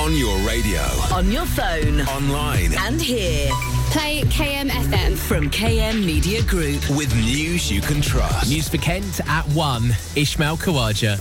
On your radio. On your phone. Online. And here. Play KM FM. From KM Media Group. With news you can trust. News for Kent at 1. Ishmael Khawaja.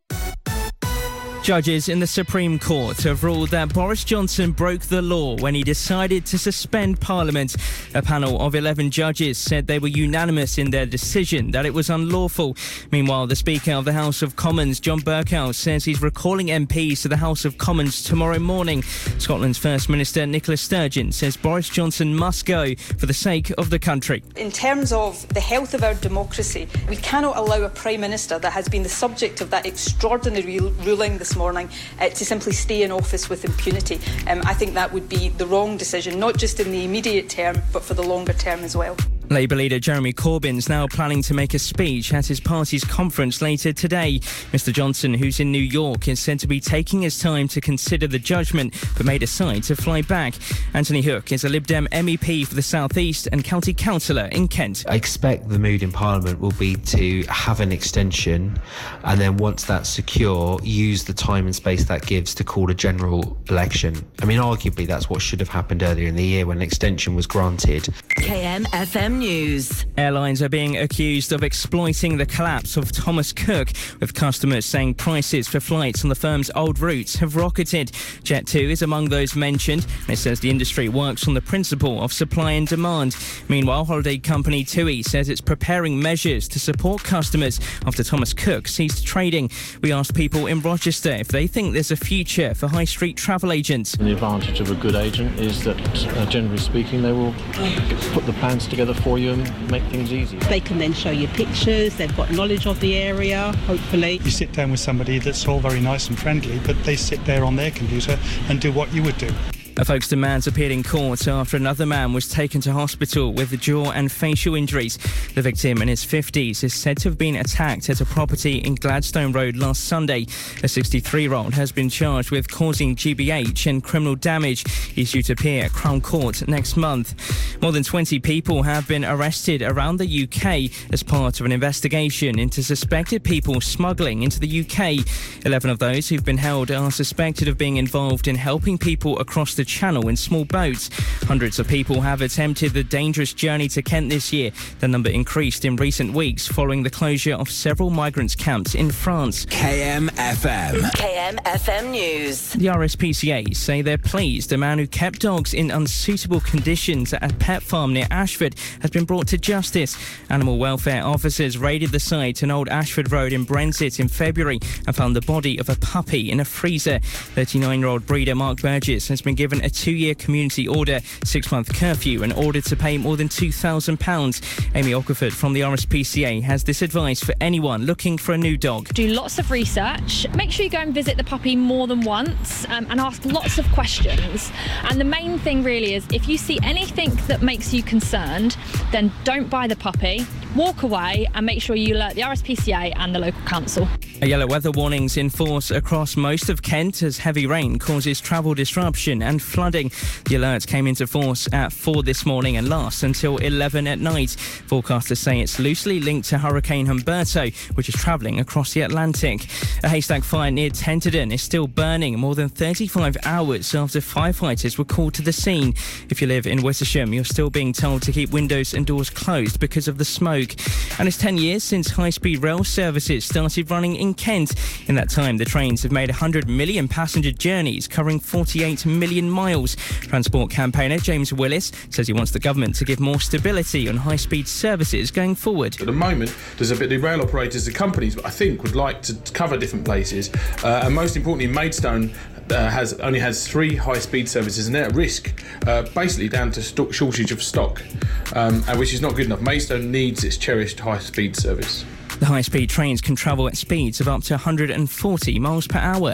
Judges in the Supreme Court have ruled that Boris Johnson broke the law when he decided to suspend Parliament. A panel of 11 judges said they were unanimous in their decision that it was unlawful. Meanwhile, the Speaker of the House of Commons, John Bercow, says he's recalling MPs to the House of Commons tomorrow morning. Scotland's First Minister Nicola Sturgeon says Boris Johnson must go for the sake of the country. In terms of the health of our democracy, we cannot allow a Prime Minister that has been the subject of that extraordinary ruling this morning to simply stay in office with impunity. I think that would be the wrong decision, not just in the immediate term, but for the longer term as well. Labour leader Jeremy Corbyn's now planning to make a speech at his party's conference later today. Mr Johnson, who's in New York, is said to be taking his time to consider the judgment, but may decide to fly back. Anthony Hook is a Lib Dem MEP for the South East and county councillor in Kent. I expect the mood in Parliament will be to have an extension, and then once that's secure, use the time and space that gives to call a general election. I mean, arguably that's what should have happened earlier in the year when an extension was granted. KM FM News. Airlines are being accused of exploiting the collapse of Thomas Cook, with customers saying prices for flights on the firm's old routes have rocketed. Jet2 is among those mentioned, and it says the industry works on the principle of supply and demand. Meanwhile, holiday company TUI says it's preparing measures to support customers after Thomas Cook ceased trading. We asked people in Rochester if they think there's a future for high street travel agents. And the advantage of a good agent is that, generally speaking, they will put the plans together for you and make things easy. They can then show you pictures, they've got knowledge of the area, hopefully. You sit down with somebody that's all very nice and friendly, but they sit there on their computer and do what you would do. A Folkestone man's appeared in court after another man was taken to hospital with jaw and facial injuries. The victim, in his 50s, is said to have been attacked at a property in Gladstone Road last Sunday. A 63-year-old has been charged with causing GBH and criminal damage. He's due to appear at Crown Court next month. More than 20 people have been arrested around the UK as part of an investigation into suspected people smuggling into the UK. 11 of those who've been held are suspected of being involved in helping people across the Channel in small boats. Hundreds of people have attempted the dangerous journey to Kent this year. The number increased in recent weeks following the closure of several migrants' camps in France. KM FM. KM FM News. The RSPCA say they're pleased a man who kept dogs in unsuitable conditions at a pet farm near Ashford has been brought to justice. Animal welfare officers raided the site on Old Ashford Road in Brenzett in February and found the body of a puppy in a freezer. 39-year-old breeder Mark Burgess has been given a 2-year community order, 6-month curfew and ordered to pay more than £2,000. Amy Ockerford from the RSPCA has this advice for anyone looking for a new dog. Do lots of research. Make sure you go and visit the puppy more than once and ask lots of questions. And the main thing really is if you see anything that makes you concerned, then don't buy the puppy. Walk away and make sure you alert the RSPCA and the local council. A yellow weather warning's in force across most of Kent as heavy rain causes travel disruption and flooding. The alert came into force at 4 this morning and lasts until 11 at night. Forecasters say it's loosely linked to Hurricane Humberto, which is travelling across the Atlantic. A haystack fire near Tenterden is still burning more than 35 hours after firefighters were called to the scene. If you live in Wittersham, you're still being told to keep windows and doors closed because of the smoke. And it's 10 years since high-speed rail services started running in Kent. In that time, the trains have made 100 million passenger journeys, covering 48 million miles. Transport campaigner James Willis says he wants the government to give more stability on high-speed services going forward. At the moment, there's a bit of rail operators, the companies, I think, would like to cover different places. And most importantly, Maidstone only has 3 high-speed services, and they're at risk, basically down to shortage of stock, which is not good enough. Maidstone needs its cherished high-speed service. The high-speed trains can travel at speeds of up to 140 miles per hour.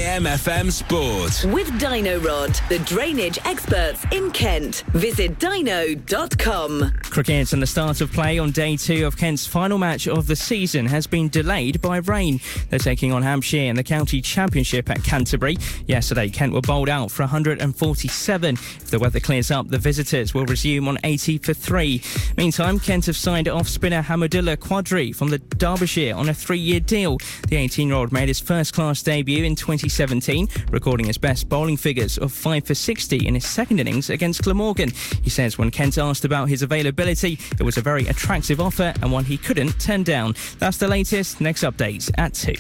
KMFM Sport. With Dino Rod, the drainage experts in Kent. Visit dino.com. Cricket and the start of play on day 2 of Kent's final match of the season has been delayed by rain. They're taking on Hampshire in the county championship at Canterbury. Yesterday, Kent were bowled out for 147. If the weather clears up, the visitors will resume on 80 for 3. Meantime, Kent have signed off spinner Hamadullah Quadri from the Derbyshire on a 3-year deal. The 18-year-old made his first-class debut in 2017, recording his best bowling figures of 5 for 60 in his second innings against Glamorgan. He says when Kent asked about his availability, it was a very attractive offer and one he couldn't turn down. That's the latest. Next update at 2.